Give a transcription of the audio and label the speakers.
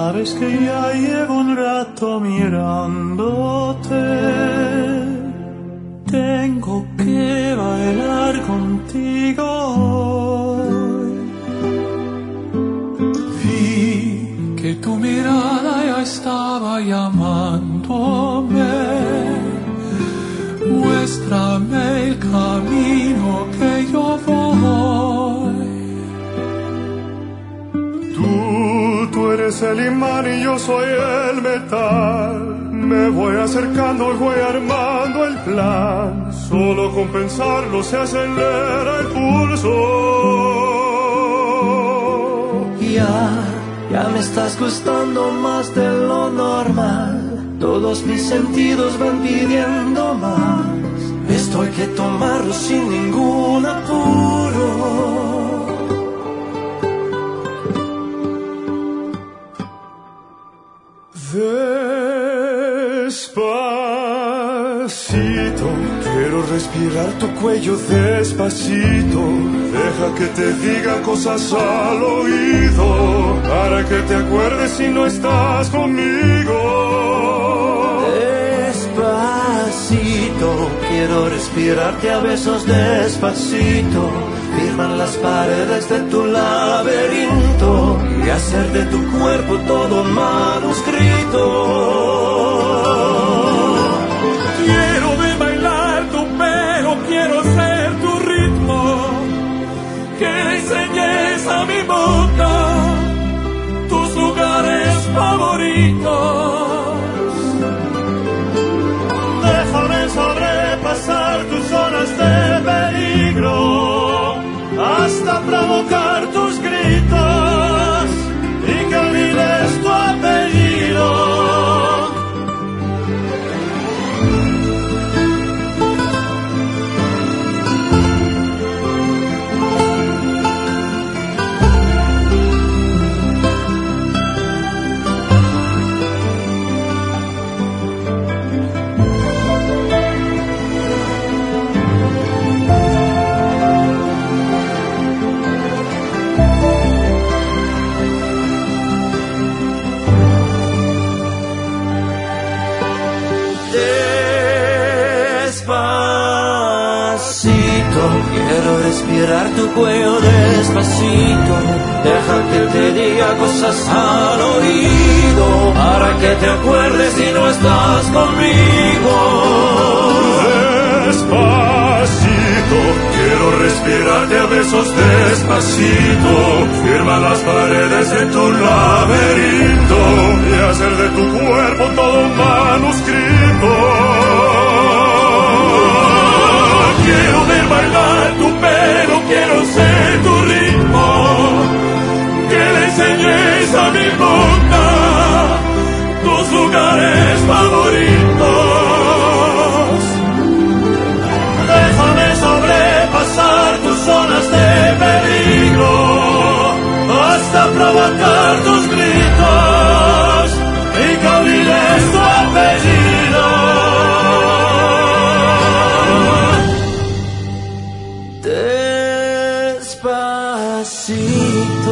Speaker 1: sabes que ya llevo un rato mirándote. Tengo que bailar contigo hoy. Vi que tu mirada ya estaba llamándome. Muéstrame el camino que yo voy. Tú eres el imán y yo soy el metal. Me voy acercando y voy armando el plan. Solo con pensarlo se acelera el pulso. Ya me estás gustando más de lo normal. Todos mis sentidos van pidiendo más. Esto hay que tomarlo sin ningún apuro. Despacito, quiero respirar tu cuello despacito. Deja que te diga cosas al oído, para que te acuerdes si no estás conmigo. Despacito, quiero respirarte a besos despacito. Firman las paredes de tu laberinto y hacer de tu cuerpo todo un manuscrito. Quiero ver bailar tu pelo, quiero ser tu ritmo. Que le enseñes a mi boca tus lugares favoritos. Déjame sobrepasar tus zonas de peligro, hasta provocar tus gritos y que olvides tu apellido. Quiero respirar tu cuello despacito. Deja que te diga cosas al oído, para que te acuerdes si no estás conmigo. Despacito, quiero respirarte a besos despacito. Firma las paredes de tu laberinto y hacer de tu cuerpo todo un manuscrito. Quiero ver bailar tu pelo, quiero ser tu ritmo. Que le enseñes a mi boca tus lugares favoritos. Déjame sobrepasar tus zonas de peligro, hasta provocar tus gritos y que olvides tu apellido. Despacito.